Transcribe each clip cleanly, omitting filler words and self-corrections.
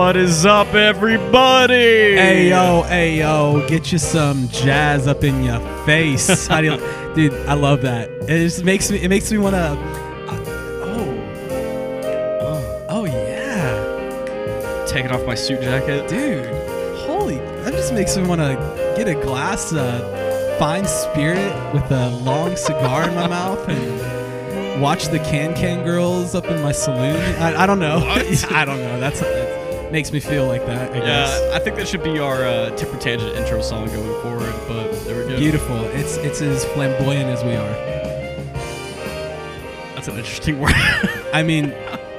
What is up, everybody? Hey yo, get you some jazz up in your face. How do you, dude? I love that. It just makes me want to. Oh yeah, Taking off my suit jacket. dude. Holy, that just makes me want to get a glass of Fine Spirit with a long cigar in my mouth and watch the Can Girls up in my saloon. I don't know. I don't know. That makes me feel like that. I guess. I think that should be our Tipper Tangent intro song going forward. But there we go. Beautiful. It's as flamboyant as we are. That's an interesting word. I mean,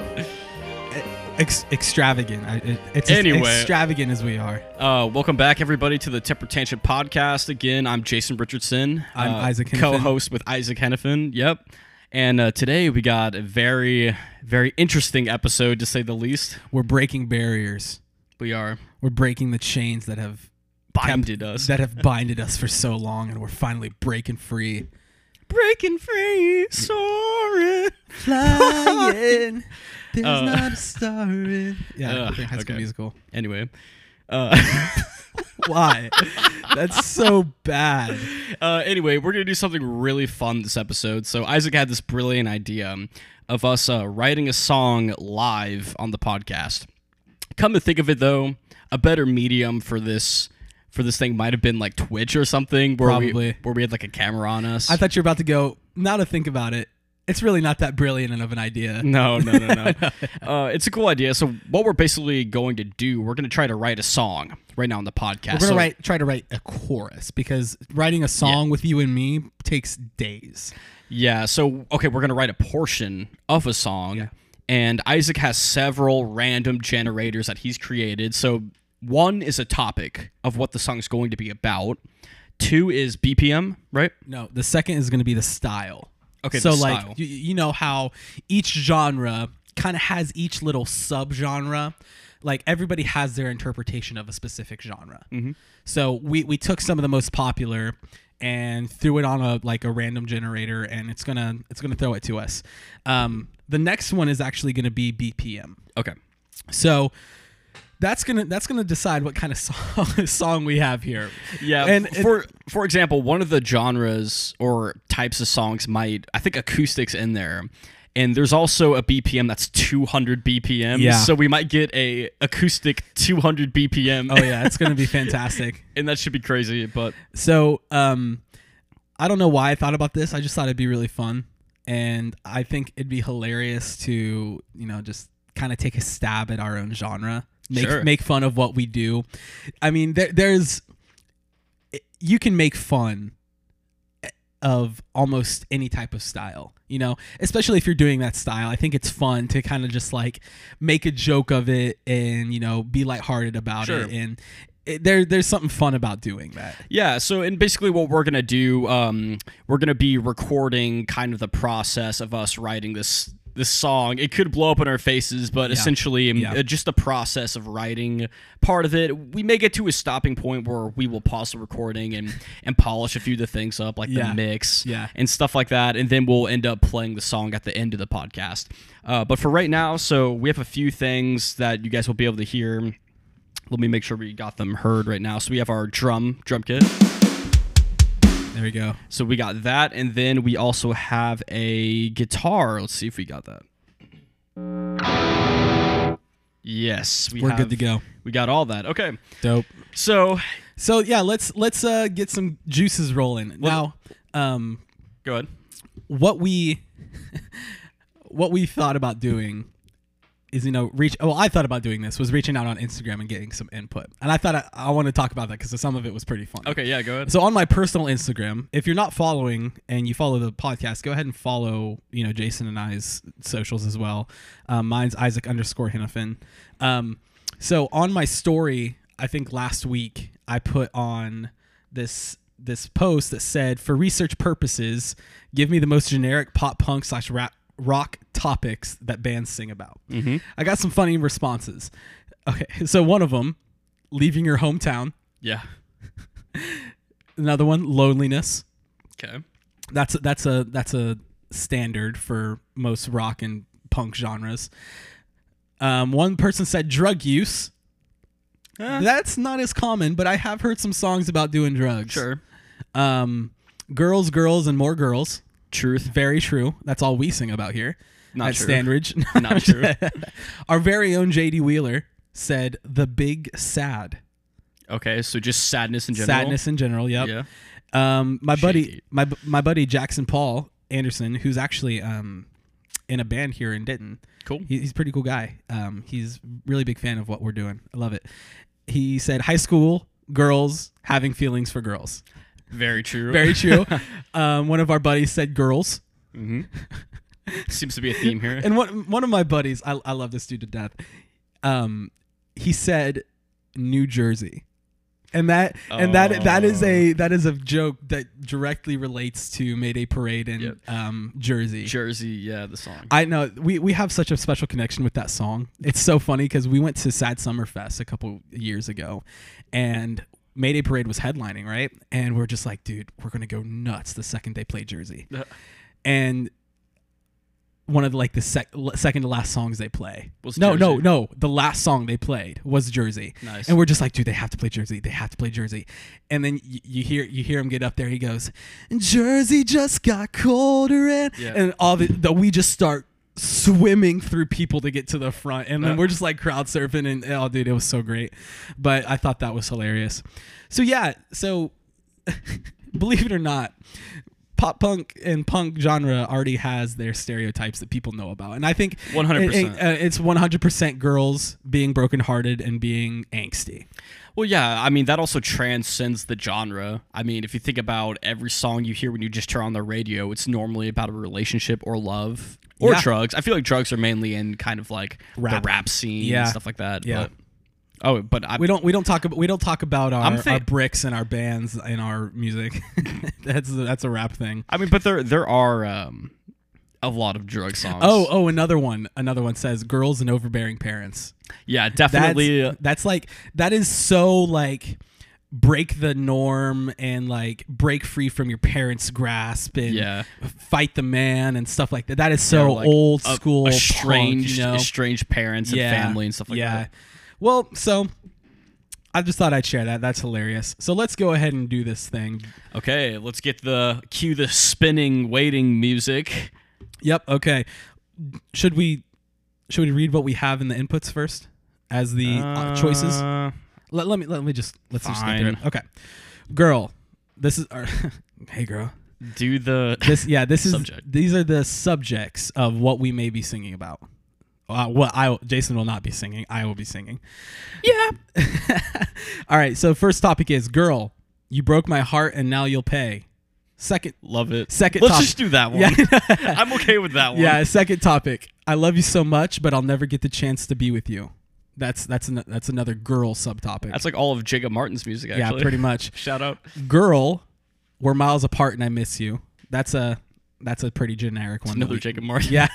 extravagant. It's Anyway. as extravagant as we are. Welcome back, everybody, to the Tipper Tangent podcast. Again, I'm Jason Richardson. I'm Isaac Hennepin. Co-host with Isaac Hennepin. Yep. And today we got a very, very interesting episode, to say the least. We're breaking barriers. We are We're breaking the chains that have binded us. that have binded us for so long, and we're finally breaking free. Breaking free, soaring. Flying. There's not a star in. Yeah, I think High School okay. Musical. Anyway. Why? That's so bad. Anyway, we're going to do something really fun this episode. So Isaac had this brilliant idea of us writing a song live on the podcast. Come to think of it, though, a better medium for this thing might have been like Twitch or something, where Probably. we had like a camera on us. I thought you were about to go, now to think about it, it's really not that brilliant of an idea. No. It's a cool idea. So what we're basically going to do, we're going to try to write a song right now on the podcast. We're going to try to write a chorus, because writing a song with you and me takes days. Yeah, so, okay, we're going to write a portion of a song, Yeah. and Isaac has several random generators that he's created. So one is a topic of what the song's going to be about. Two is BPM, right? No, the second is going to be the style. Okay, so the like style. you know how each genre kind of has each little subgenre. Like everybody has their interpretation of a specific genre. Mm-hmm. So we took some of the most popular and threw it on a random generator, and it's gonna throw it to us. The next one is actually gonna be BPM. Okay. So that's gonna decide what kind of song we have here. Yeah, And for example, one of the genres or types of songs I think acoustic's in there. And there's also a BPM that's 200 BPM. Yeah. So we might get a acoustic 200 BPM. Oh yeah, it's gonna be fantastic. And that should be crazy, but So, I don't know why I thought about this. I just thought it'd be really fun, and I think it'd be hilarious to, just kind of take a stab at our own genre, make fun of what we do. I mean, you can make fun of almost any type of style, especially if you're doing that style. I think it's fun to kind of just make a joke of it and, be lighthearted about Sure. it. And there's something fun about doing that. yeah, so and basically what we're going to do, we're going to be recording kind of the process of us writing this song. It could blow up in our faces, but essentially just the process of writing part of it. We may get to a stopping point where we will pause the recording and polish a few of the things up, like the mix and stuff like that, and then we'll end up playing the song at the end of the podcast. But for right now, so we have a few things that you guys will be able to hear. Let me make sure we got them heard right now. So we have our drum kit. There we go. So we got that, and then we also have a guitar. Let's see if we got that. Yes, We're good to go. We got all that. Okay. Dope. So yeah, let's get some juices rolling. Well, Now, go ahead. what we thought about doing is, I thought about doing this was reaching out on Instagram and getting some input. And I thought I want to talk about that because some of it was pretty fun. Okay, yeah, go ahead. So on my personal Instagram, if you're not following and you follow the podcast, go ahead and follow, Jason and I's socials as well. Mine's Isaac_Hennepin. So on my story, I think last week, I put on this post that said, for research purposes, give me the most generic pop punk / rock topics that bands sing about. Mm-hmm. I got some funny responses. Okay, so one of them, leaving your hometown. Yeah. Another one, loneliness. Okay. That's a standard for most rock and punk genres. One person said drug use. That's not as common, but I have heard some songs about doing drugs. Sure. Girls, girls, and more girls. Truth. Very true. That's all we sing about here Not at true. Standridge. Not true. Our very own J.D. Wheeler said the big sad. Okay, so just sadness in general. Sadness in general, yep. Yeah. My buddy, Shaky. my buddy Jackson Paul Anderson, who's actually in a band here in Denton. Cool. He's a pretty cool guy. He's really big fan of what we're doing. I love it. He said high school girls having feelings for girls. Very true. Very true. One of our buddies said girls. Mm-hmm. Seems to be a theme here. And one of my buddies, I love this dude to death. He said New Jersey. And that is a joke that directly relates to Mayday Parade in Jersey. Jersey, yeah, the song. I know we have such a special connection with that song. It's so funny because we went to Sad Summer Fest a couple years ago, and Mayday Parade was headlining, right? And we're just like, dude, we're gonna go nuts the second they play Jersey. And one of the second to last songs they play was no Jersey. the last song they played was Jersey. Nice. And we're just like, dude, they have to play Jersey, and then you hear him get up there, he goes, Jersey just got colder, and all we just start swimming through people to get to the front, and then we're just like crowd surfing, and oh dude, it was so great. But I thought that was hilarious. So believe it or not, pop punk and punk genre already has their stereotypes that people know about. And I think 100%. It's 100% girls being brokenhearted and being angsty. Well, yeah, I mean, that also transcends the genre. I mean, if you think about every song you hear when you just turn on the radio, it's normally about a relationship or love or drugs. I feel like drugs are mainly in kind of like the rap scene and stuff like that. Yeah. But we don't talk about our bricks and our bands and our music. that's a rap thing. I mean, but there are a lot of drug songs. Oh, another one says girls and overbearing parents. Yeah, definitely. That is so like break the norm and like break free from your parents' grasp and fight the man and stuff like that. That is so like old school, estranged parents and family and stuff like that. Well, so I just thought I'd share that. That's hilarious. So let's go ahead and do this thing. Okay, let's cue the spinning, waiting music. Yep. Okay. Should we read what we have in the inputs first as the choices? Let's just get through it. Okay. Girl, this is our hey girl. Do the these are the subjects of what we may be singing about. Jason will not be singing. I will be singing. Yeah. All right. So first topic is girl. You broke my heart and now you'll pay. Second, love it. Second, let's just do that one. Yeah. I'm okay with that one. Yeah. Second topic. I love you so much, but I'll never get the chance to be with you. That's another girl subtopic. That's like all of Jacob Martin's music. Actually. Yeah, pretty much. Shout out. Girl, we're miles apart and I miss you. That's a pretty generic one. Another Jacob Martin. Yeah.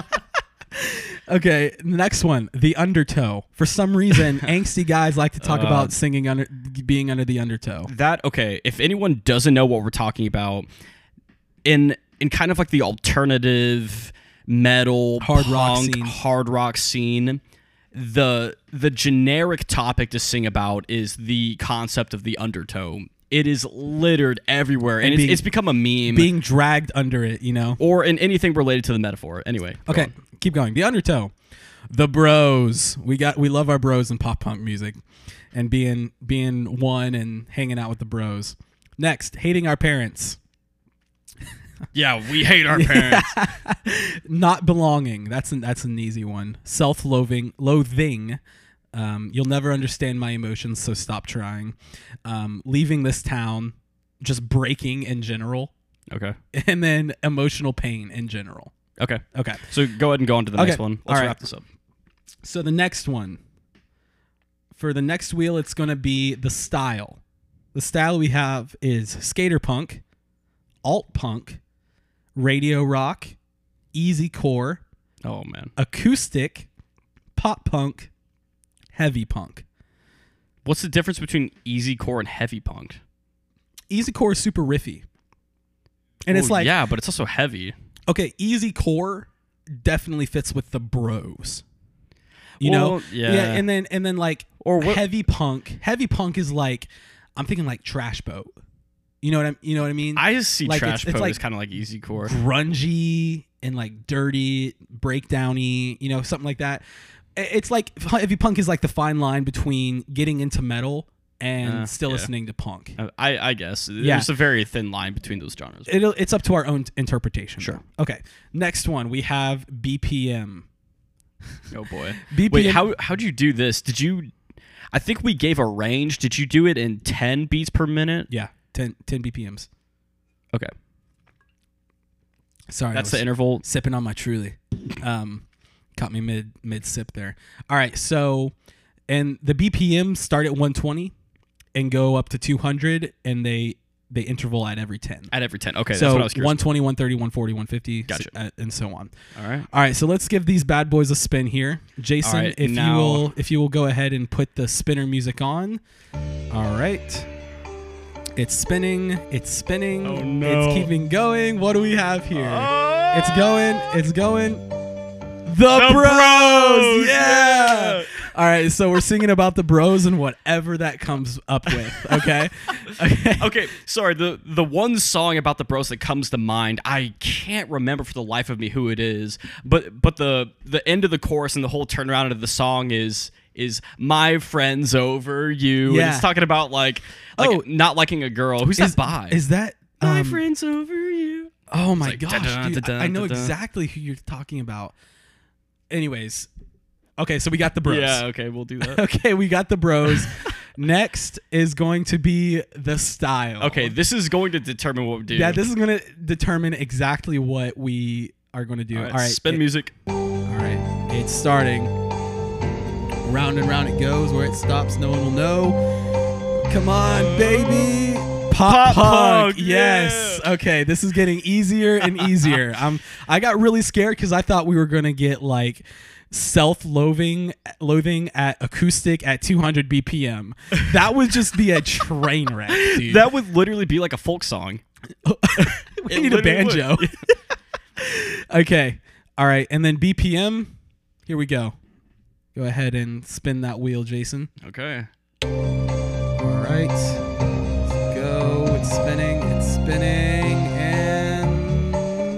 Okay, next one, the undertow. For some reason, angsty guys like to talk about being under the undertow. If anyone doesn't know what we're talking about, in kind of like the alternative metal, hard rock scene, the generic topic to sing about is the concept of the undertow. It is littered everywhere, and it's become a meme. Being dragged under it, or in anything related to the metaphor. Anyway, okay, keep going. The undertow, the bros. We love our bros in pop punk music, and being one and hanging out with the bros. Next, hating our parents. Yeah, we hate our parents. Not belonging. That's an easy one. Self-loathing. You'll never understand my emotions, so stop trying. Leaving this town, just breaking in general. Okay. And then emotional pain in general. Okay. Okay. So go ahead and go on to the next one. Let's wrap this up. So the next one. For the next wheel, it's going to be the style. The style we have is skater punk, alt punk, radio rock, easy core. Oh, man. Acoustic, pop punk, heavy punk. What's the difference between easy core and heavy punk? Easy core is super riffy. And it's like... Yeah, but it's also heavy. Okay, easy core definitely fits with the bros. You know? Yeah. And then like heavy punk. Heavy punk is like, I'm thinking like Trash Boat. You know what I mean? I just see like Trash Boat like as kind of like easycore, grungy and like dirty, breakdowny. You know, something like that. It's like heavy punk is like the fine line between getting into metal and still listening to punk. I guess there's a very thin line between those genres. It's up to our own interpretation. Sure. Though. Okay. Next one we have BPM. Oh boy. BPM. Wait, how'd you do this? Did you? I think we gave a range. Did you do it in 10 beats per minute? Yeah, 10 BPMs. Okay. Sorry, that's the interval. Sipping on my Truly. Caught me mid sip there. All right, so and the BPMs start at 120 and go up to 200, and they interval at every 10. At every 10. Okay, so that's what I was curious 120, 130, 140, 150, gotcha. And so on. All right. So let's give these bad boys a spin here, Jason. Right, if you will go ahead and put the spinner music on. All right. It's spinning. Oh no! It's keeping going. What do we have here? It's going. The Bros! Yeah! All right, so we're singing about the Bros and whatever that comes up with, okay? Okay, sorry, the one song about the Bros that comes to mind, I can't remember for the life of me who it is, but the end of the chorus and the whole turnaround of the song is my friends over you. Yeah. And it's talking about like not liking a girl. Who's that by? Is that my friends over you? Oh my like, gosh, dude, I know exactly who you're talking about. Anyways, okay, so we got the Bros. Yeah, okay, we'll do that. Okay, we got the Bros. Next is going to be the style. Okay, this is going to determine what we do. Yeah, this is going to determine exactly what we are going to do. All right, spin music. All right, it's starting. Round and round it goes. Where it stops, no one will know. Come on, baby. Pop punk. Yes. Yeah. Okay, this is getting easier and easier. I got really scared because I thought we were gonna get like self-loathing at acoustic at 200 BPM. That would just be a train wreck, dude. That would literally be like a folk song. We need a banjo. Okay. All right, and then BPM. Here we go. Go ahead and spin that wheel, Jason. Okay. All right. It's spinning, and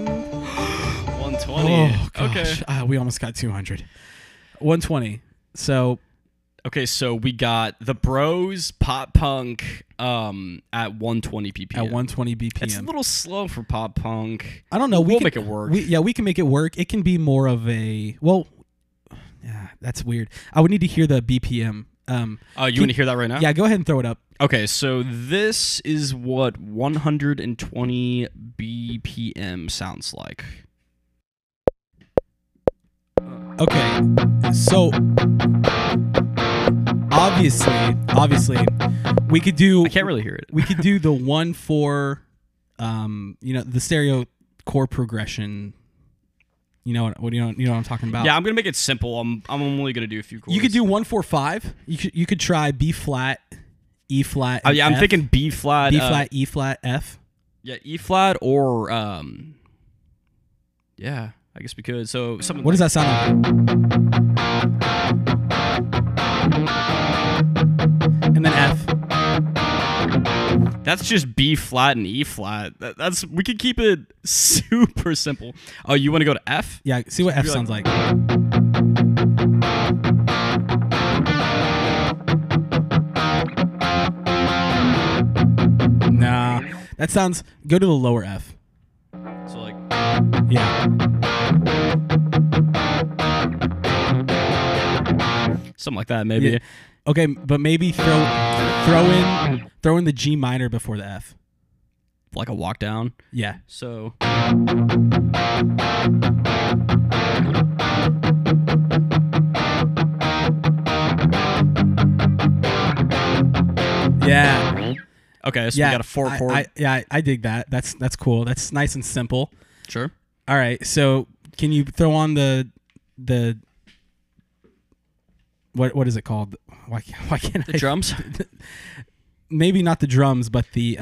120. Oh gosh, okay. We almost got 200. 120. So, okay, so we got the Bros pop punk at 120 BPM. At 120 BPM. It's a little slow for pop punk. I don't know. We'll make it work. We can make it work. It can be more of a yeah, that's weird. I would need to hear the BPM. You want to hear that right now? Yeah, go ahead and throw it up. Okay, so this is what 120 BPM sounds like. Okay, so obviously, we could do. I can't really hear it. We could do the 1-4, the stereo chord progression. You know what I'm talking about? Yeah, I'm gonna make it simple. I'm only gonna do a few chords. You could do 1-4-5. You could try B flat, E flat. Oh yeah, I'm thinking B flat, E flat, F. Yeah, E flat or yeah, I guess we could. So what does that sound like? And then F. That's just B flat and E flat. That's we could keep it super simple. Oh, you want to go to F? Yeah, see what F sounds like. Nah, that sounds. Go to the lower F. So like, yeah. Something like that, maybe. Yeah. Okay, but maybe throw in the G minor before the F. Like a walk down. Yeah. So yeah. Okay, so we got a 4 chord. I dig that. That's cool. That's nice and simple. Sure. All right. So can you throw on the what is it called? Why can't the drums? Maybe not the drums, but the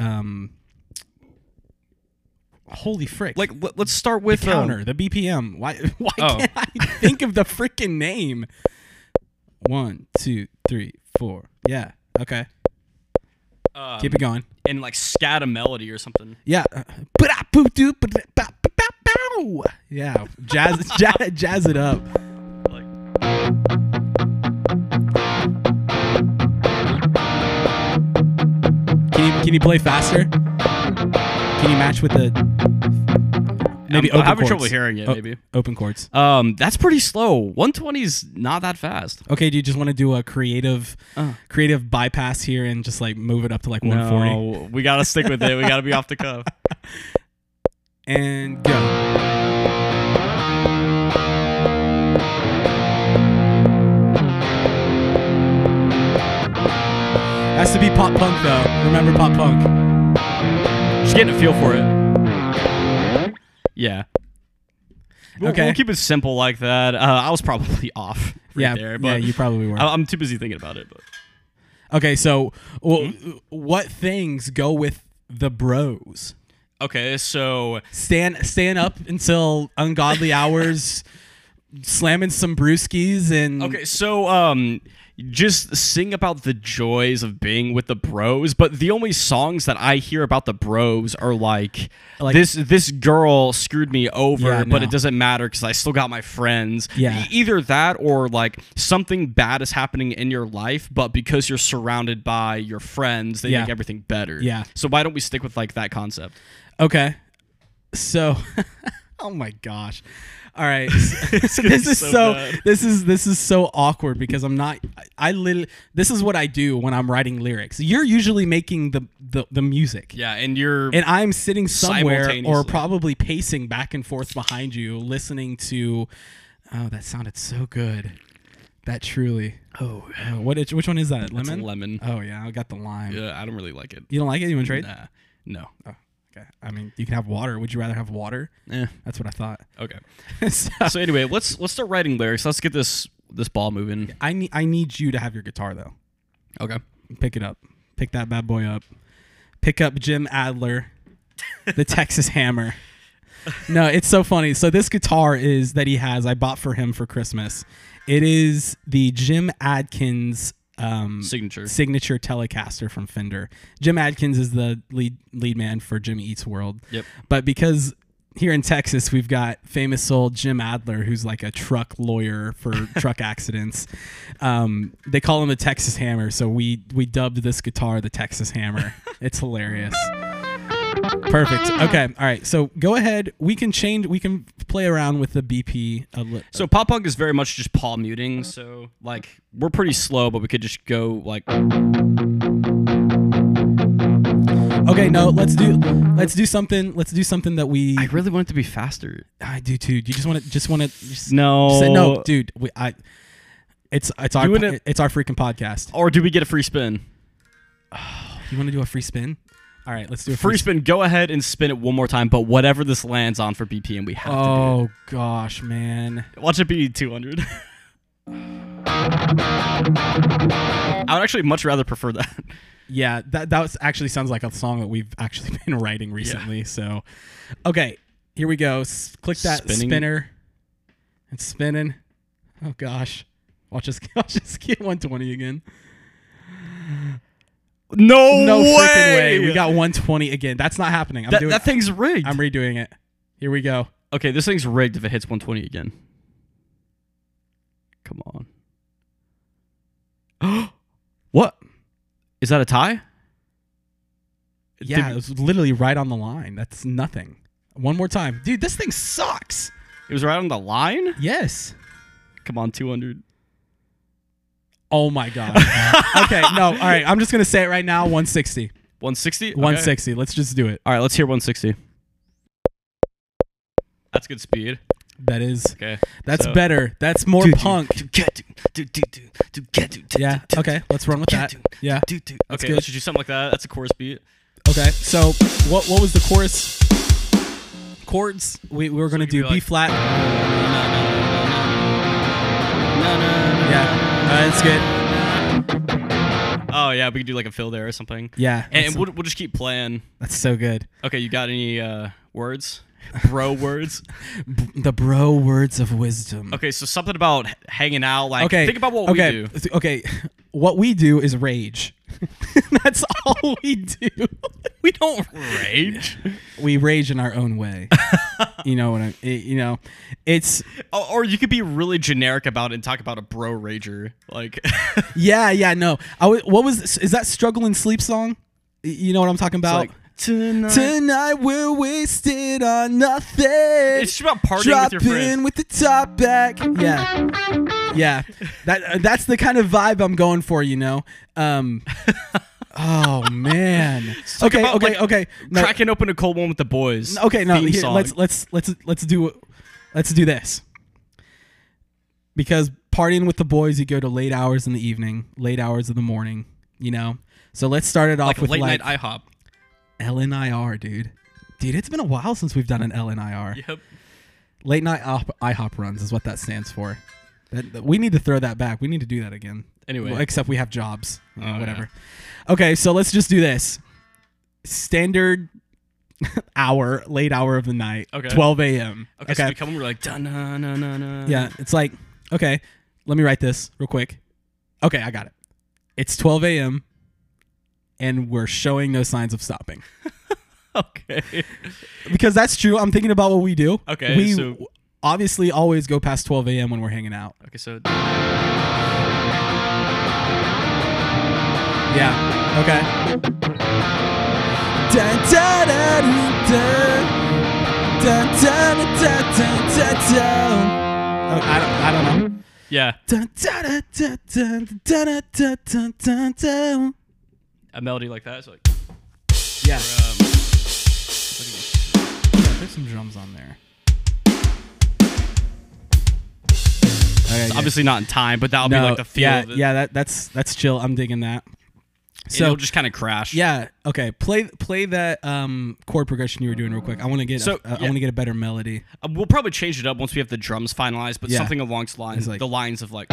holy frick! Like let's start with the counter, the BPM. Why can't I think of the freaking name? 1, 2, 3, 4. Yeah. Okay. Keep it going. And like scatter melody or something. Yeah. Yeah. Jazz it up. Like, Can you play faster? Can you match with the maybe I'm open having chords? trouble hearing it. Maybe open chords. That's pretty slow. 120 is not that fast. Okay, do you just want to do a creative bypass here and just like move it up to like 140? No, we gotta stick with it. We gotta be off the cuff. And go. Has to be pop punk though. Remember pop punk. Just getting a feel for it. Yeah. We'll keep it simple like that. I was probably off there. But yeah, you probably were. I'm too busy thinking about it. But okay, so what things go with the bros? Okay, so staying up until ungodly hours, slamming some brewskis and okay, so just sing about the joys of being with the bros, but the only songs that I hear about the bros are like this girl screwed me over, but it doesn't matter because I still got my friends. Yeah. Either that or like something bad is happening in your life, but because you're surrounded by your friends, they make everything better. Yeah. So why don't we stick with like that concept? Okay. So oh my gosh. All right. This is so awkward because I literally this is what I do when I'm writing lyrics. You're usually making the music. Yeah, and I'm sitting somewhere or probably pacing back and forth behind you listening to that sounded so good. That truly. Which one is that? Lemon? That's lemon. Oh yeah, I got the lime. Yeah, I don't really like it. You don't like it? You want to trade? Nah. No. Oh. Okay. I mean, you can have water. Would you rather have water? Yeah, that's what I thought. Okay. So anyway, let's start writing lyrics. Let's get this ball moving. I need you to have your guitar though. Okay. Pick it up. Pick that bad boy up. Pick up Jim Adler, the Texas Hammer. No, it's so funny. So this guitar that he has, I bought for him for Christmas. It is the Jim Adkins signature Telecaster from Fender. Jim Adkins is the lead man for Jimmy Eats World. Yep. But because here in Texas we've got famous old Jim Adler, who's like a truck lawyer for truck accidents. They call him the Texas Hammer, so we dubbed this guitar the Texas Hammer. It's hilarious. Perfect. Okay. All right. So go ahead. We can play around with the BP. So pop punk is very much just palm muting. So like we're pretty slow, but we could just go like. Okay. No. Let's do something. Let's do something that we. I really want it to be faster. I do too. Do you just want to? No. No, dude. It's our freaking podcast. Or do we get a free spin? Oh, you want to do a free spin? All right, let's do a free spin. Go ahead and spin it one more time, but whatever this lands on for BP, and we have to do it. Oh, gosh, man. Watch it be 200. I would actually much rather prefer that. Yeah, that actually sounds like a song that we've actually been writing recently. Yeah. So, okay, here we go. Click that spinner. It's spinning. Oh, gosh. Watch us get 120 again. No freaking way. We got 120 again. That's not happening. That thing's rigged. I'm redoing it. Here we go. Okay, this thing's rigged if it hits 120 again. Come on. What? Is that a tie? Yeah, it was literally right on the line. That's nothing. One more time. Dude, this thing sucks. It was right on the line? Yes. Come on, 200. Oh my god. Okay, no. All right, I'm just going to say it right now, 160. 160? 160. Let's just do it. All right, let's hear 160. That's good speed. That is. Okay. That's better. That's more punk. Yeah. Okay, let's run with that. Yeah. Okay, let's just do something like that. That's a chorus beat. Okay. So, what was the chorus? Chords. We were going to do B flat. Yeah. That's good. Oh yeah, we could do like a fill there or something. Yeah, and we'll just keep playing. That's so good. Okay, you got any words. Bro words. The bro words of wisdom. Okay, so something about hanging out. Like, think about what we do. Okay, what we do is rage. That's all we do. We don't rage. We rage in our own way. You know what it's. Or you could be really generic about it and talk about a bro rager. Like, yeah, no. Is that Struggle and Sleep song? You know what I'm talking about? It's like, Tonight we're wasted on nothing. It's about partying with your friends. With the top back. Yeah. That's the kind of vibe I'm going for, you know. Oh man. Okay. No. Cracking open a cold one with the boys. Okay, no. Here, let's do this. Because partying with the boys, you go to late hours in the evening, late hours of the morning, you know. So let's start it off with late night IHOP. LNIR, dude. Dude, it's been a while since we've done an LNIR. Yep. Late night IHOP runs is what that stands for. We need to throw that back. We need to do that again. Anyway. Well, except we have jobs. Whatever. Yeah. Okay, so let's just do this. Standard hour, late hour of the night. Okay. 12 a.m. Okay. So we come and we're like, da-na-na-na-na. Yeah, it's like, okay, let me write this real quick. Okay, I got it. It's 12 a.m. and we're showing no signs of stopping. Okay. Because that's true. I'm thinking about what we do. Okay. We obviously always go past 12 a.m. when we're hanging out. Okay, so. Yeah. Okay. I don't know. Yeah. A melody like that. It's like. Yeah. There's some drums on there. Okay, it's obviously not in time, but that'll be like the feel. Yeah. That's chill. I'm digging that. So it'll just kind of crash. Yeah. Okay. Play that chord progression you were doing real quick. I want to get a better melody. We'll probably change it up once we have the drums finalized, but something along the lines of like.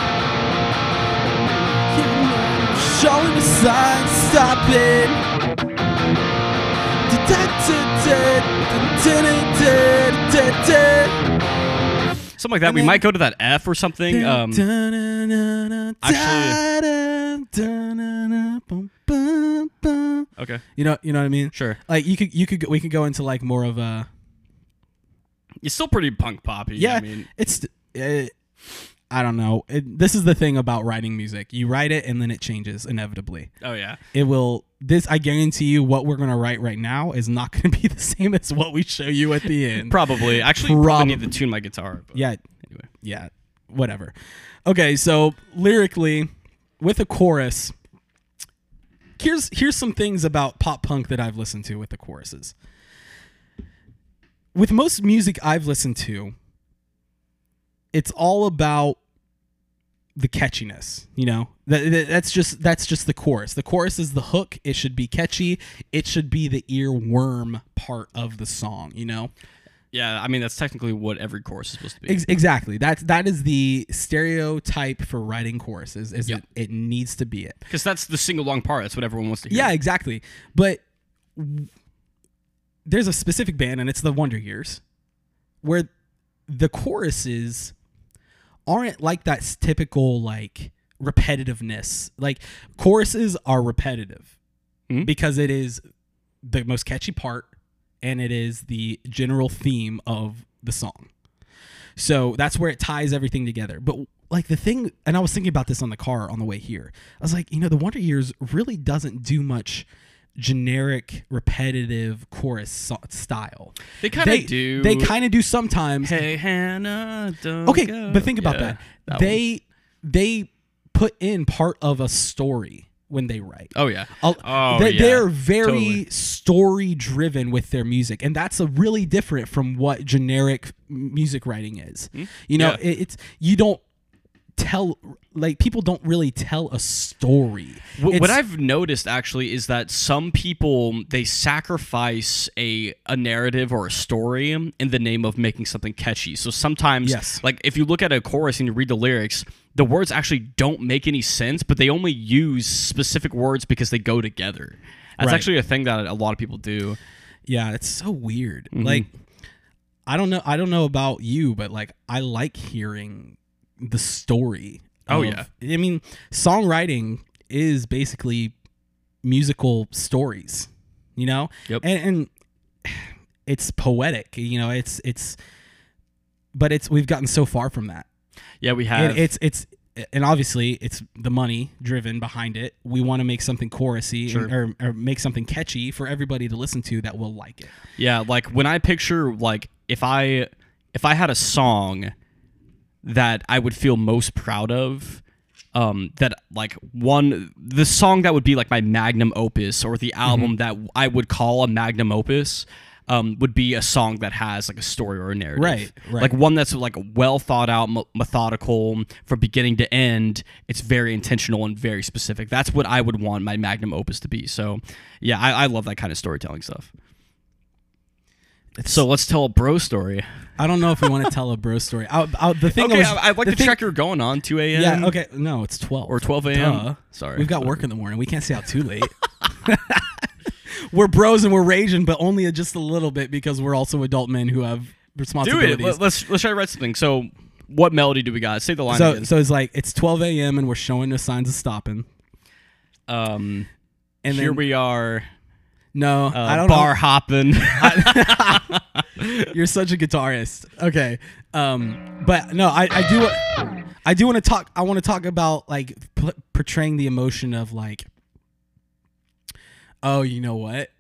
Showing the signs, stopping. Something like that. We might go to that F or something. Okay. You know what I mean? Sure. Like we could go into like more of a. It's still pretty punk poppy. Yeah. I mean, it's. I don't know. This is the thing about writing music. You write it and then it changes inevitably. Oh yeah. It will. I guarantee you, what we're gonna write right now is not gonna be the same as what we show you at the end. Probably. Actually, probably need to tune my guitar. But yeah. Anyway. Yeah. Whatever. Okay. So lyrically, with a chorus, here's some things about pop punk that I've listened to with the choruses. With most music I've listened to, it's all about the catchiness, you know. That's just the chorus. The chorus is the hook. It should be catchy. It should be the earworm part of the song, you know. Yeah, I mean that's technically what every chorus is supposed to be. Exactly. That is the stereotype for writing choruses. It needs to be it because that's the single long part. That's what everyone wants to hear. Yeah, exactly. But there's a specific band, and it's the Wonder Years, where the choruses aren't like that typical like repetitiveness. Like choruses are repetitive because it is the most catchy part and it is the general theme of the song. So that's where it ties everything together. But like the thing, and I was thinking about this on the car on the way here. I was like, you know, the Wonder Years really doesn't do much generic repetitive chorus style. They kind of do. They kind of do sometimes. Hey Hannah, don't go. But think about that. They put in part of a story when they write. Oh yeah. They're very story driven with their music, and that's a really different from what generic music writing is. You know, it's you don't tell, like, people don't really tell a story. What I've noticed actually is that some people, they sacrifice a narrative or a story in the name of making something catchy. So sometimes, like if you look at a chorus and you read the lyrics, the words actually don't make any sense, but they only use specific words because they go together. That's actually a thing that a lot of people do. Yeah, it's so weird. Like, I don't know about you, but like I like hearing the story. Oh yeah. I mean, songwriting is basically musical stories, you know? Yep. And it's poetic, you know, but we've gotten so far from that. Yeah, we have. And obviously it's the money driven behind it. We want to make something chorusy or make something catchy for everybody to listen to that will like it. Yeah, like when I picture like if I had a song that I would feel most proud of, that like the song that would be like my magnum opus, or the album that I would call a magnum opus, would be a song that has like a story or a narrative. Right. Like one that's like well thought out, methodical from beginning to end. It's very intentional and very specific. That's what I would want my magnum opus to be. So yeah, I love that kind of storytelling stuff. So let's tell a bro story. I don't know if we want to tell a bro story. I'd like to check you're going on 2 a.m. Yeah, okay. No, it's 12. Or 12 a.m. Duh. Sorry. We've got work in the morning. We can't stay out too late. We're bros and we're raging, but only just a little bit because we're also adult men who have responsibilities. Do it. Let's try to write something. So what melody do we got? Say the line again. So it's like it's 12 a.m. and we're showing no signs of stopping. And here we are. No, I don't bar know. hopping. You're such a guitarist. Okay. But no, I do want to talk. I want to talk about like portraying the emotion of like, oh, you know what?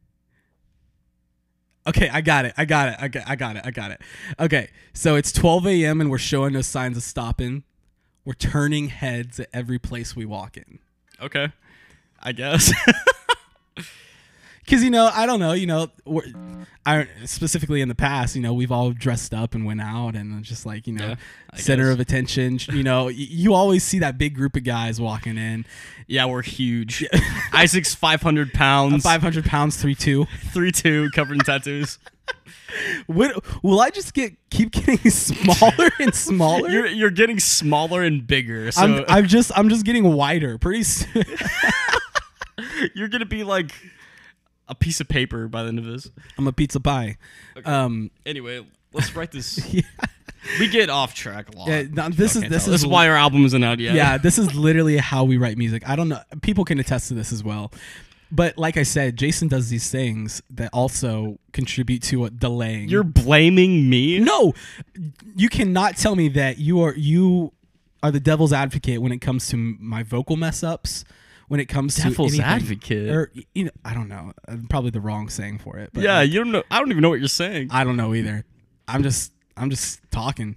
Okay, I got it. Okay, so it's 12 a.m. and we're showing no signs of stopping. We're turning heads at every place we walk in. Okay, I guess. Because, you know, I don't know, you know, specifically in the past, you know, we've all dressed up and went out and just like, you know, center of attention. You know, you always see that big group of guys walking in. Yeah, we're huge. Isaac's 500 pounds. 500 pounds, 3'2". 3'2", covered in tattoos. Will I just keep getting smaller and smaller? You're getting smaller and bigger. So I'm just getting wider. Pretty soon. You're going to be like a piece of paper by the end of this. I'm a pizza pie. Okay. Anyway, let's write this. Yeah. We get off track a lot. Yeah, no, this is why our album isn't out yet. Yeah, this is literally how we write music. I don't know. People can attest to this as well. But like I said, Jason does these things that also contribute to delaying. You're blaming me? No, you cannot tell me that you are the devil's advocate when it comes to my vocal mess ups. When it comes to devil's advocate, or you know, I don't know, probably the wrong saying for it. But yeah, you don't know. I don't even know what you're saying. I don't know either. I'm just talking.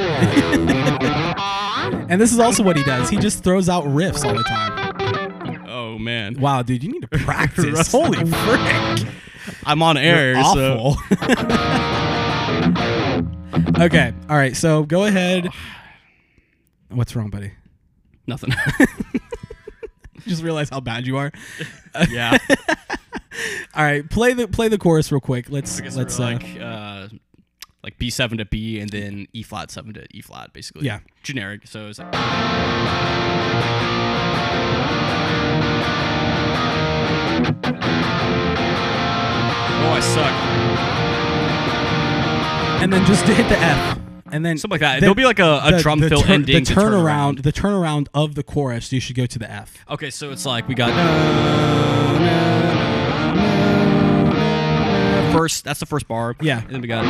And this is also what he does. He just throws out riffs all the time. Oh man! Wow, dude, you need to practice. Holy frick! I'm on air. You're awful. So. Okay. All right. So go ahead. What's wrong, buddy? Nothing. Just realize how bad you are. Yeah. All right, play the chorus real quick. Let's like B7 to B and then E flat 7 to E flat, basically. Yeah. Generic. So it's like. Oh, I suck. And then just hit the F. And then something like that. There'll be like a drum fill ending. The turnaround of the chorus. You should go to the F. Okay, so it's like we got first. That's the first bar. Yeah. And then we got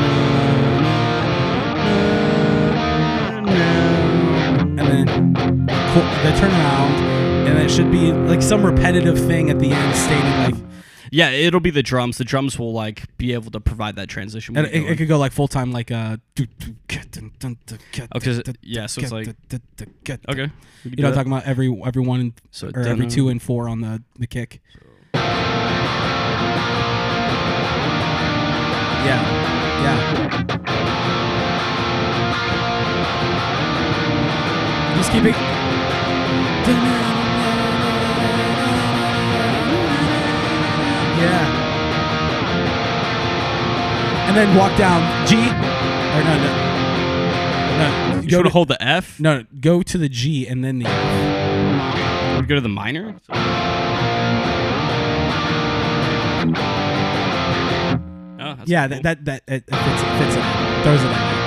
and then the turnaround, and then it should be like some repetitive thing at the end stating like. Yeah, it'll be the drums. The drums will like be able to provide that transition. And it could go like full time, like yeah, so it's like okay. You know, I'm talking about every one or every 2 and 4 on the kick. Yeah. Just keep it. Yeah. And then walk down G. Or no. You go to hold the F? No, go to the G and then the F. Would go to the minor? Yeah, that it fits in. Throws it in.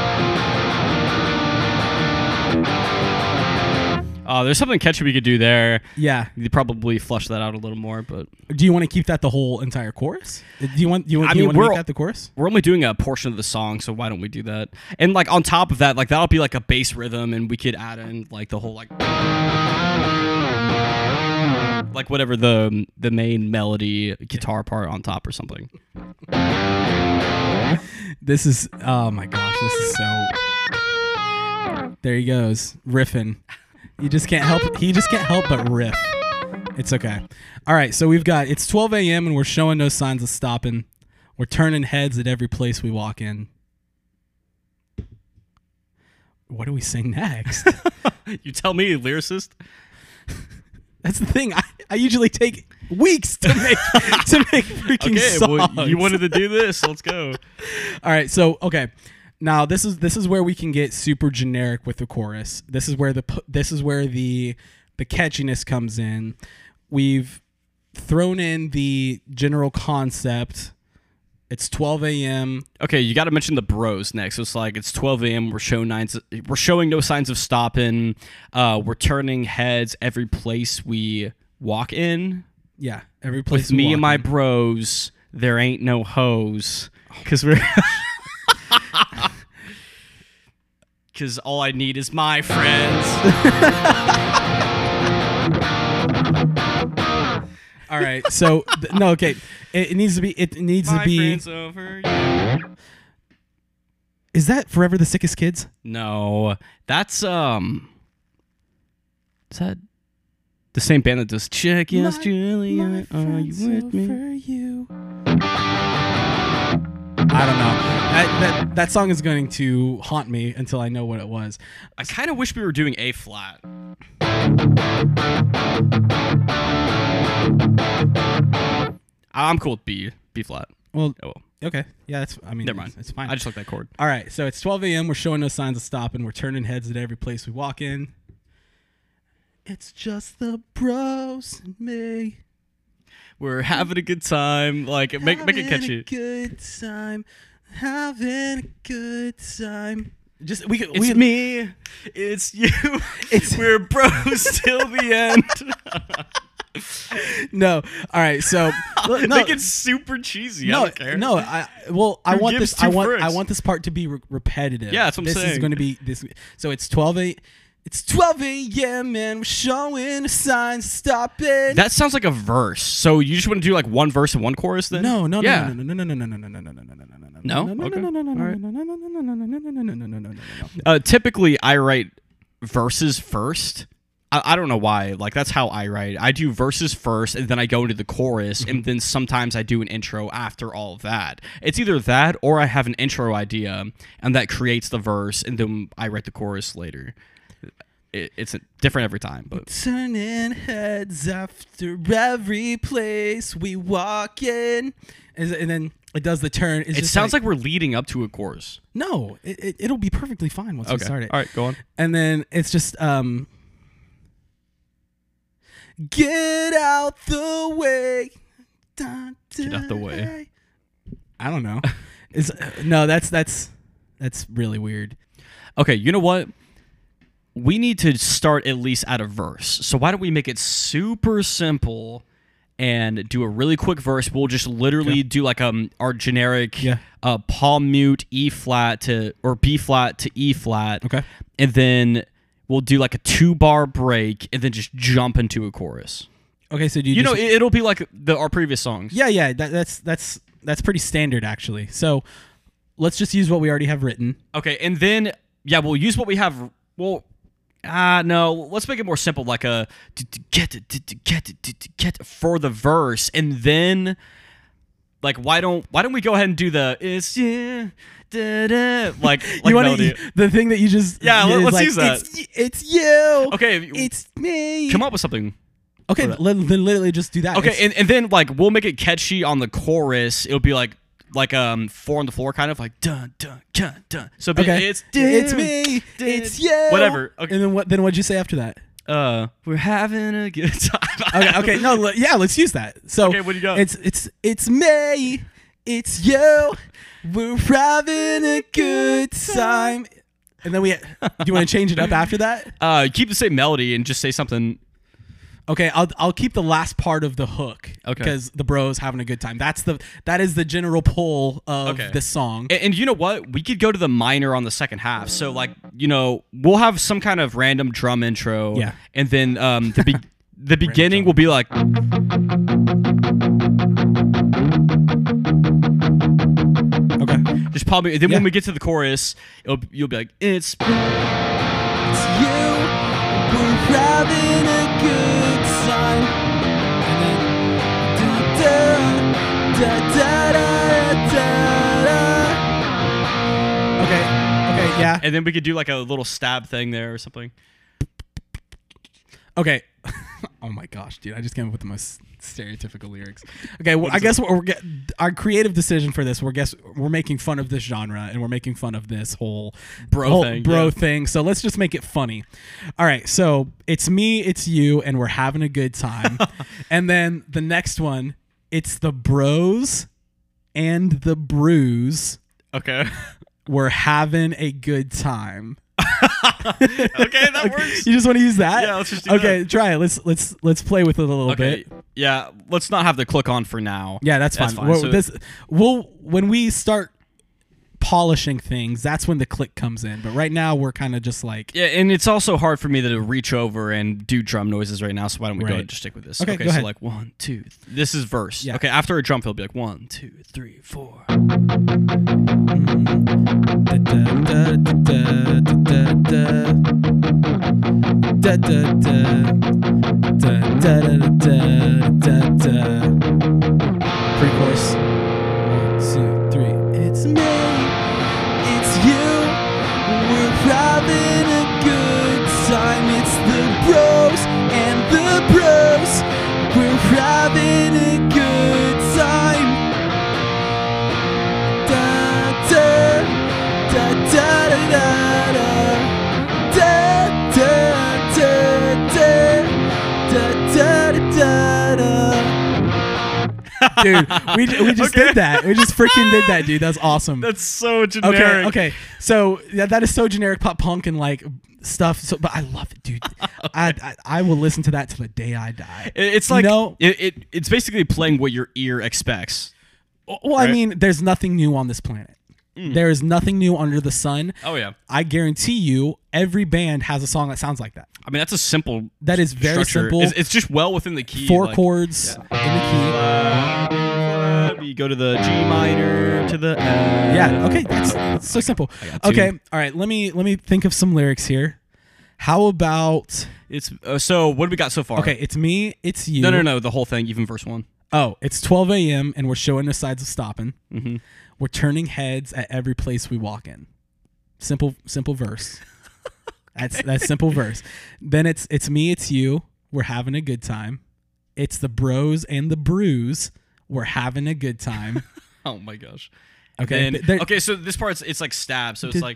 There's something catchy we could do there. Yeah, you could probably flush that out a little more, but do you want to keep that the whole entire chorus? Do you want to make that the chorus? We're only doing a portion of the song, so why don't we do that? And like on top of that, like that'll be like a bass rhythm, and we could add in like the whole like whatever the main melody guitar part on top or something. This is, oh my gosh, this is so. There he goes, riffing. He just can't help but riff. It's okay. All right, so it's 12 a.m. and we're showing no signs of stopping. We're turning heads at every place we walk in. What do we sing next? You tell me, lyricist. That's the thing. I usually take weeks to make freaking songs. Well, you wanted to do this. Let's go. All right, so okay. Now this is where we can get super generic with the chorus. This is where the catchiness comes in. We've thrown in the general concept. It's 12 a.m. Okay, you got to mention the bros next. So it's like it's 12 a.m. We're showing no signs of stopping. We're turning heads every place we walk in. Yeah, every place. With me and my bros, there ain't no hoes because we're. Because all I need is my friends. All right, so no, okay. It needs to be. My friends over you. Is that Forever the Sickest Kids? No, that's Is that the same band that does Check Yes Julia? Are you with me? For you. I don't know. That song is going to haunt me until I know what it was. I kind of wish we were doing A flat. I'm cool with B flat. Well, okay. Yeah, never mind. It's fine. I just like that chord. All right, so it's 12 a.m. We're showing no signs of stopping. We're turning heads at every place we walk in. It's just the bros and me. We're having a good time. Like, make it catchy. Good time. Having a good time. It's me. It's you. We're bros till the end. No. All right. So make it super cheesy. I don't care. No. I want this. I want this part to be repetitive. Yeah, that's what I'm saying. This is going to be this. So it's 12 a.m. It's 12 a.m. and we're showing signs stopping. That sounds like a verse. So you just want to do like one verse and one chorus then? No. Typically, I write verses first. I don't know why. Like, that's how I write. I do verses first, and then I go into the chorus, and then sometimes I do an intro after all of that. It's either that, or I have an intro idea, and that creates the verse, and then I write the chorus later. It's different every time. But turning heads after every place we walk in, and then it does the turn. It sounds like we're leading up to a chorus. No, it'll be perfectly fine once we start it. All right, go on. And then it's just get out the way. Get out the way. I don't know. That's really weird. Okay, you know what? We need to start at least at a verse. So why don't we make it super simple and do a really quick verse? We'll just literally do like our generic palm mute E flat or B flat to E flat. Okay. And then we'll do like a 2-bar break and then just jump into a chorus. Okay, so it'll be like our previous songs. Yeah, that's pretty standard actually. So let's just use what we already have written. Okay, and then we'll use what we have. Well, no, let's make it more simple, like a get for the verse, and then like why don't we go ahead and do the it's yeah. Like you melody. The thing that you just let's use that. It's you. Okay, it's me. Come up with something. Okay, then literally just do that. Okay, and then like we'll make it catchy on the chorus. It'll be like 4 on the floor, kind of like dun dun dun dun. So it's me, it's you. Whatever. Okay. And then what'd you say after that? We're having a good time. Okay, no, let's use that. So okay, what do you got? It's me, it's you. We're having a good time. And then do you want to change it up after that? Keep the same melody and just say something. Okay, I'll keep the last part of the hook. Okay. Because the bros having a good time. That is the general pull of this song. And you know what? We could go to the minor on the second half. So like, we'll have some kind of random drum intro. Yeah. And then the beginning will be like. Okay. Just probably. Then when we get to the chorus, you'll be like, it's you. We're having a good time. And then Okay, yeah. And then we could do like a little stab thing there or something. Okay. Oh my gosh, dude! I just came up with the most stereotypical lyrics. Okay, well, I guess our creative decision for this, we're making fun of this genre and we're making fun of this whole bro thing. So let's just make it funny. All right, so it's me, it's you, and we're having a good time. And then the next one, it's the bros and the brews. Okay, we're having a good time. Okay, that works. You just want to use that? Yeah, let's just do that. Try it. Let's play with it a little bit. Yeah, let's not have the click on for now. Yeah, that's fine. When we start polishing things, that's when the click comes in. But right now we're kind of just like and it's also hard for me to reach over and do drum noises right now. So why don't we go ahead and just stick with this? Okay, go so ahead. like 1, 2. This is verse. Yeah. Okay, after a jump, it'll be like 1, 2, 3, 4. Pre-chorus. 1, 2, 3. It's me. It's you. We're having a good time. It's the bros and the bros. We're having a good time. Da da da da da da da da da da da da. Dude, we just did that. We just freaking did that, dude. That's awesome. That's so generic. Okay. So that is so generic pop punk and like stuff. So, but I love it, dude. I will listen to that till the day I die. It's like it's basically playing what your ear expects. Well, right? I mean, there's nothing new on this planet. There is nothing new under the sun. Oh yeah. I guarantee you, every band has a song that sounds like that. I mean, that's a simple. That is very structure. simple. It's just well within the key. 4 chords in the key. You go to the G minor to the F. Yeah. Okay. It's so simple. Okay. All right. Let me think of some lyrics here. How about it's so what do we got so far? Okay. It's me. It's you. No. The whole thing, even verse 1. Oh, it's 12 a.m. and we're showing the signs of stopping. Mm-hmm. We're turning heads at every place we walk in. Simple verse. That's simple verse. Then it's me, it's you. We're having a good time. It's the bros and the brews. We're having a good time. Oh my gosh. Okay. Okay. So this part, it's like stab. So it's like.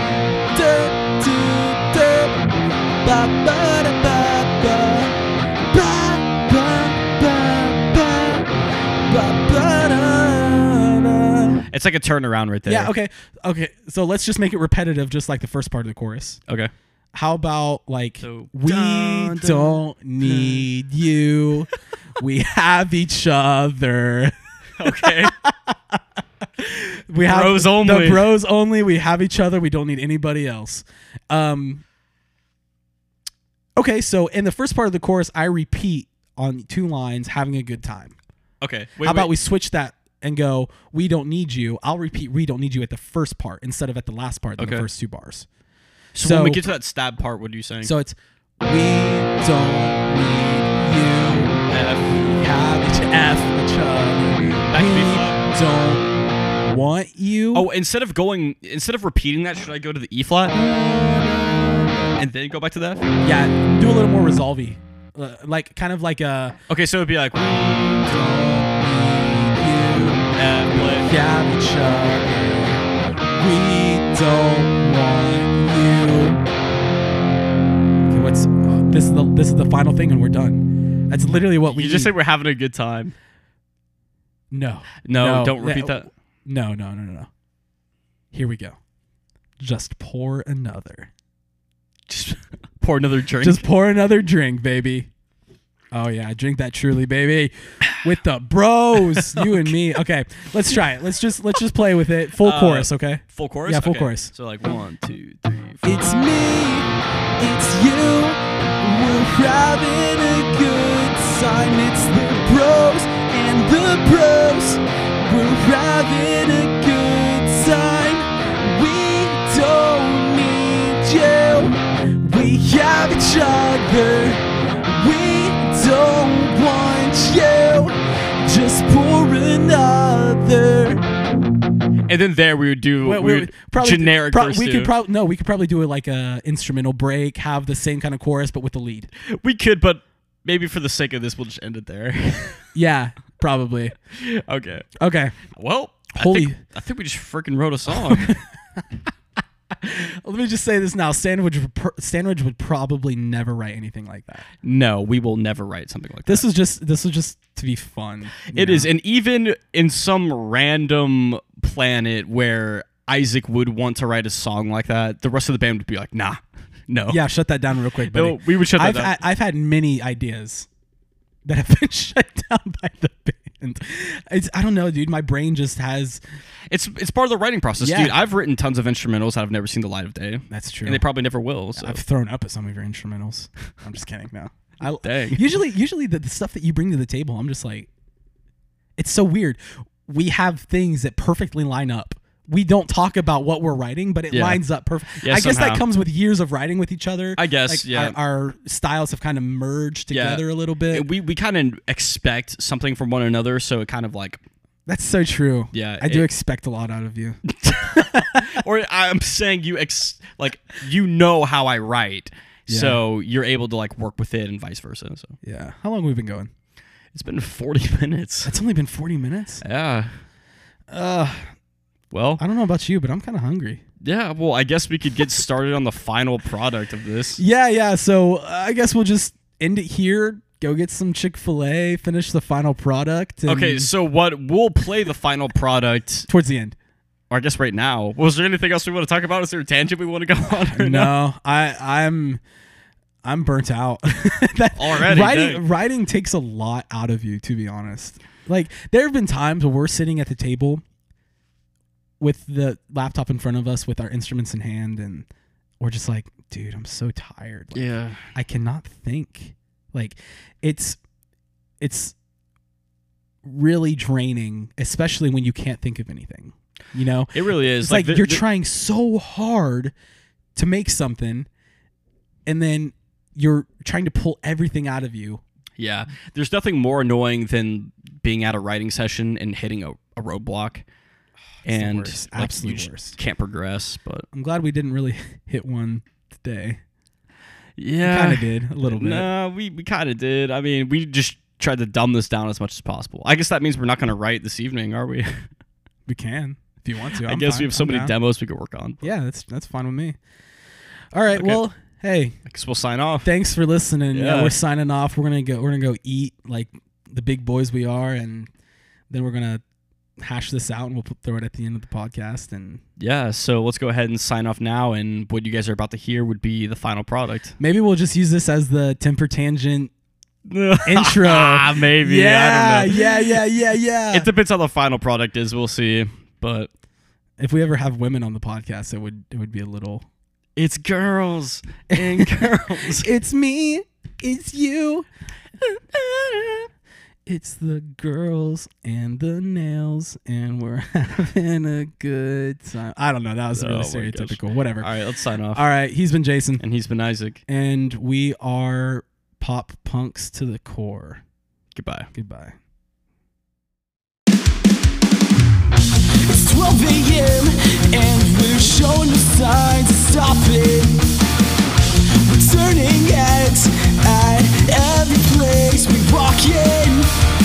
It's like a turnaround right there. Yeah. Okay. So let's just make it repetitive, just like the first part of the chorus. Okay. How about like we don't need you, we have each other. Okay. We have bros only. The bros only. We have each other. We don't need anybody else. Okay. So in the first part of the chorus, I repeat on 2 lines, having a good time. Okay. How about we switch that and go, we don't need you. I'll repeat, we don't need you at the first part instead of at the last part, the first 2 bars. So when we get to that stab part, what are you saying? So it's, we don't need you. We have each other. That could be fun. Don't want you. Oh, instead of repeating that, should I go to the E flat and then go back to the F? Yeah, do a little more resolve-y. Like kind of like a. Okay, so it'd be like we don't need you. We have each other. We don't want you. Okay, what's this is the final thing and we're done. That's literally what we. You just say we're having a good time. No. Don't repeat that. No. Here we go. Just pour another. Just pour another drink. Just pour another drink, baby. Oh yeah, drink that Truly, baby, with the bros, you and me. Okay, let's try it. Let's just play with it. Full chorus, okay? Full chorus. Yeah, full okay. chorus. So like 1, 2, 3, 4. It's me, it's you. We're having a good time. It's the bros and the bros. We're having a good time. We don't need you. We have each other. We don't want you. Just pour another. And then there we would do generic verse. We could probably do it like a instrumental break, have the same kind of chorus but with the lead. We could, but maybe for the sake of this, we'll just end it there. Yeah, probably. Okay. Well, I think we just freaking wrote a song. Let me just say this now. Sandwich would probably never write anything like that. No, we will never write something like that. This was just to be fun. It is, and even in some random planet where Isaac would want to write a song like that, the rest of the band would be like, nah, no. Yeah, shut that down real quick, buddy. No, we would shut that down. I've had many ideas that have been shut down by the band. I don't know, dude. My brain just has... It's part of the writing process, dude. I've written tons of instrumentals that have never seen the light of day. That's true. And they probably never will. So. I've thrown up at some of your instrumentals. I'm just kidding. No. Dang. Usually the stuff that you bring to the table, I'm just like... It's so weird. We have things that perfectly line up. We don't talk about what we're writing, but it lines up perfect. Yeah, I guess that comes with years of writing with each other. I guess, Our styles have kind of merged together a little bit. We kind of expect something from one another, so it kind of like... That's so true. Yeah. I do expect a lot out of you. Or I'm saying you know how I write, so you're able to like work with it and vice versa. So yeah. How long have we been going? It's been 40 minutes. It's only been 40 minutes? Yeah. Well, I don't know about you, but I'm kind of hungry. Yeah, well, I guess we could get started on the final product of this. Yeah. So I guess we'll just end it here. Go get some Chick-fil-A, finish the final product. Okay, so we'll play the final product towards the end. Or I guess right now. Was there anything else we want to talk about? Is there a tangent we want to go on right now? I'm burnt out. Already. Writing takes a lot out of you, to be honest. Like, there have been times where we're sitting at the table with the laptop in front of us with our instruments in hand, and we're just like, dude, I'm so tired. Like, yeah. I cannot think. Like, it's really draining, especially when you can't think of anything. You know? It really is. It's like you're trying so hard to make something, and then you're trying to pull everything out of you. Yeah. There's nothing more annoying than being at a writing session and hitting a roadblock. And absolutely worst. Can't progress. But I'm glad we didn't really hit one today. Yeah. We kind of did, a little bit. No, we kind of did. I mean, we just tried to dumb this down as much as possible. I guess that means we're not going to write this evening, are we? We can, if you want to. I guess we have so many demos we could work on. But. Yeah, that's fine with me. All right, well, hey. I guess we'll sign off. Thanks for listening. Yeah, we're signing off. We're gonna go eat like the big boys we are, and then we're gonna hash this out and we'll throw it at the end of the podcast. And yeah, so let's go ahead and sign off now, and what you guys are about to hear would be the final product. Maybe we'll just use this as the Temper Tangent intro. Maybe. Yeah, I don't know. Yeah. It depends how the final product is. We'll see. But if we ever have women on the podcast, it would be a little. It's girls and girls. It's me. It's you. It's the girls and the nails, and we're having a good time. I don't know. That was really stereotypical. Whatever. All right, let's sign off. All right, he's been Jason. And he's been Isaac. And we are pop punks to the core. Goodbye. It's 12 a.m. and we're showing the signs to stop it. We're turning heads at every place we walk in.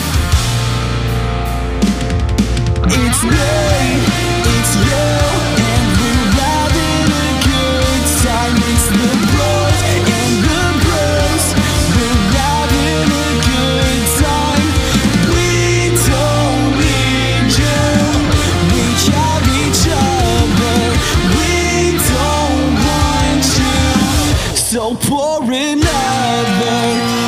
It's me, it's you, and we're having a good time. It's the bros and the bros. We're having a good time. We don't need So pour another